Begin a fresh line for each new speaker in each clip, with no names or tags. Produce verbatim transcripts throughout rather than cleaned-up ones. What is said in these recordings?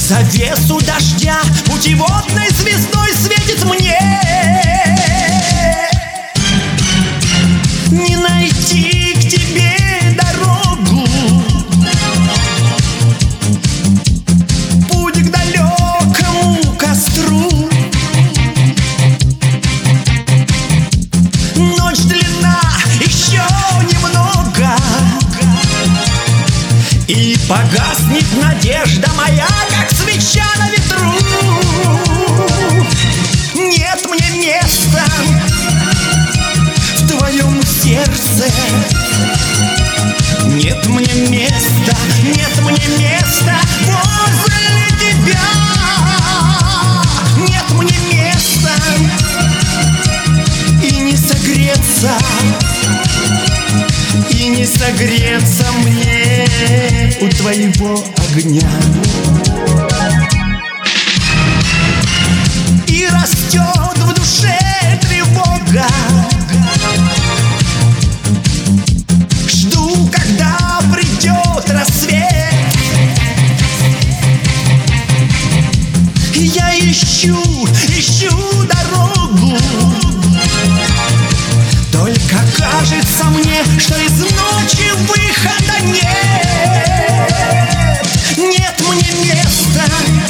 завесу дождя путеводной звездой светит мне. Не найти к тебе дорогу, путь к далекому костру. Ночь длинна, еще немного, и погаснет надежда моя, как свеча на ветру. Нет мне места в твоем сердце, нет мне места, нет мне места возле тебя. Нет мне места и не согреться, и не согреться мне у твоего огня. И растет в душе тревога, жду, когда придет рассвет. И я ищу, ищу дорогу, только кажется мне, что из ночи выхода нет. Нет мне места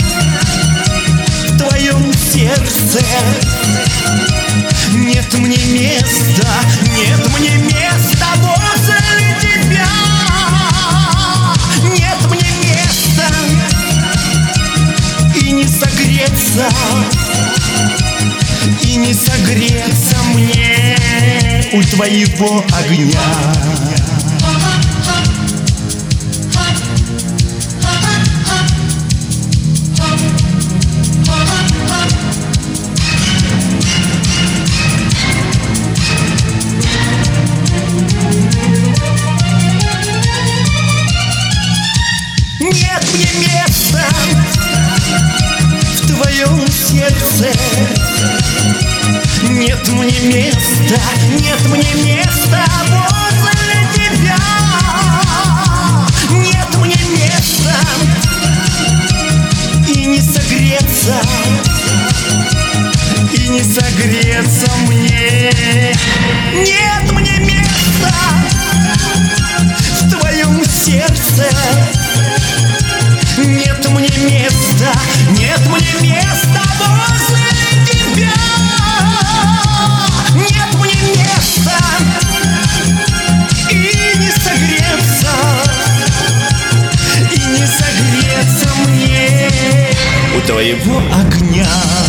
в твоем сердце, нет мне места, нет мне места возле тебя. Нет мне места и не согреться, и не согреться мне у твоего огня. Нет мне места в твоем сердце, нет мне места, нет мне места возле тебя. Нет мне места и не согреться, и не согреться мне. Нет мне места в твоем сердце, нет мне места, нет мне места возле тебя. Нет мне места и не согреться, и не согреться мне у твоего огня.